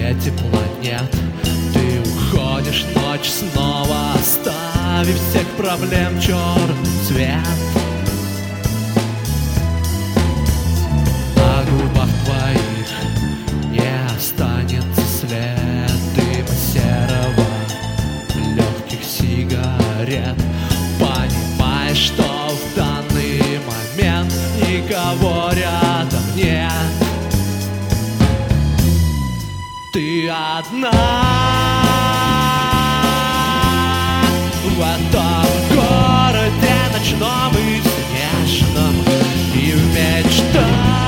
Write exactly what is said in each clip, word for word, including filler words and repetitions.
свете планет. Ты уходишь в ночь снова, оставив всех проблем черный цвет. На губах твоих не останется след дыма серого, легких сигарет. Понимаешь, что в данный момент никого рядом нет. Ты одна в этом городе ночном и снежном, и в мечтах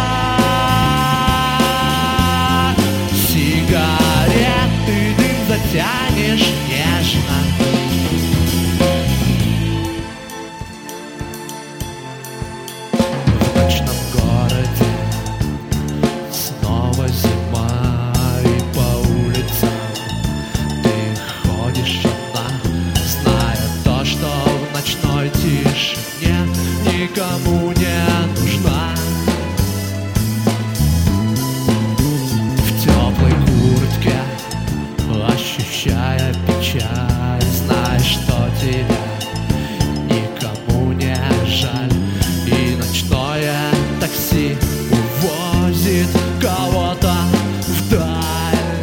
сигареты дым затянешь нежно. В ночном городе снова зима, и по улицам ты ходишь одна, зная то, что в ночной тишине никому не нужна. В теплой куртке, ощущая печаль, знаешь, что тебя никому не жаль, и ночное такси увозит кого-то вдаль.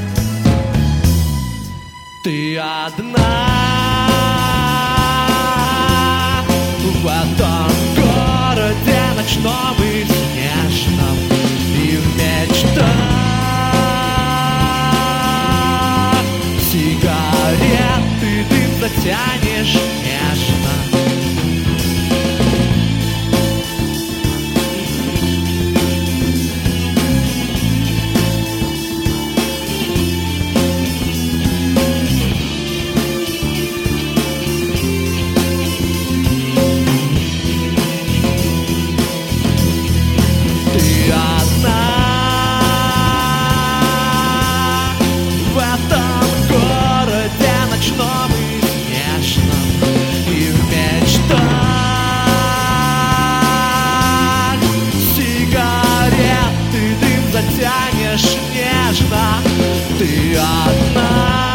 Ты одна в этом городе ночном и снежном, и в мечтах сигареты дым затянешь нежно. Ты одна в этом городе ночном и снежном, и в мечтах сигареты дым затянешь нежно. Ты одна